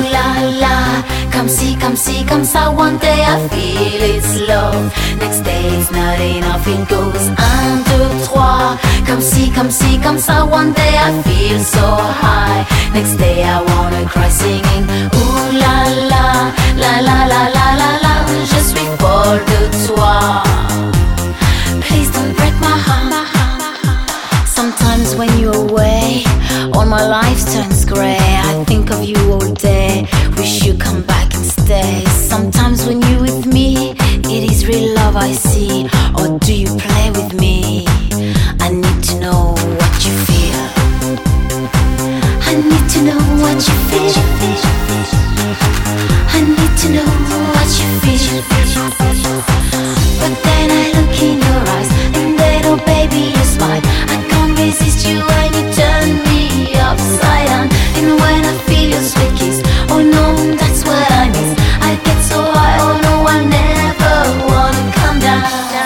la la, come see, comme ça. One day I feel it's love, next day it's not enough. It goes 1, 2, 3, come see, comme ça. One day I feel so high, next day I wanna cry singing. Ooh la la, la la la la la la, je suis folle de toi. Please don't break my heart. Sometimes when you're away, all my life turns grey. I think of you all day, wish you come back and stay. Sometimes when you're with me, it is real love I see. Or do you play with me? I need to know what you feel. I need to know what you feel. I need to know what you feel. But then I look in your eyes, and then oh baby you smile. I can't resist you when you turn me upside down. And when I feel your sweet kiss, oh no, that's what I miss. I get so high, oh no, I never wanna come down.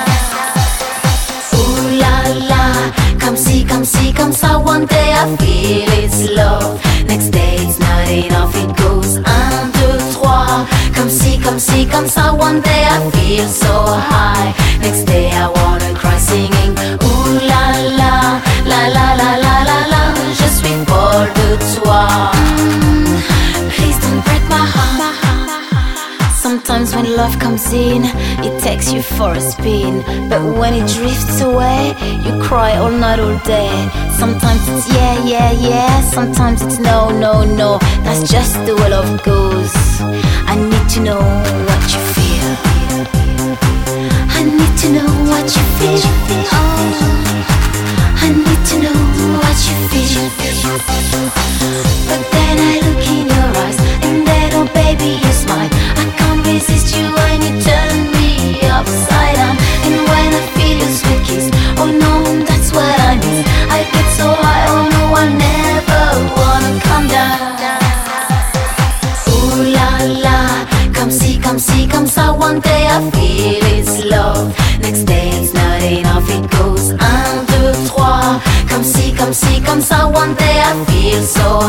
Ooh la la, come see, come ça. One day I feel it's love, next day it's not enough. It goes 1, 2, 3, come see, comme ça. One day I feel so high, next day I wanna cry singing. Ooh la la, la la la la la la, je suis folle de toi. Please don't break my heart. Sometimes when love comes in, it takes you for a spin. But when it drifts away, you cry all night, all day. Sometimes it's yeah, yeah, yeah, sometimes it's no, no, no. That's just the way love goes. I need to know what you feel. I need to know what you feel. I need to know what you feel. But then I look in your eyes, and then oh baby you smile. I can't resist you when you turn me upside down. And when I feel your sweet kiss, oh no, that's what I miss. I get so high, oh no, I never wanna come down. Ooh la la, come see, come ça. One day I feel it's love, next day it's not enough. It goes 1, 2, 3, come see, comme ça. One day I feel so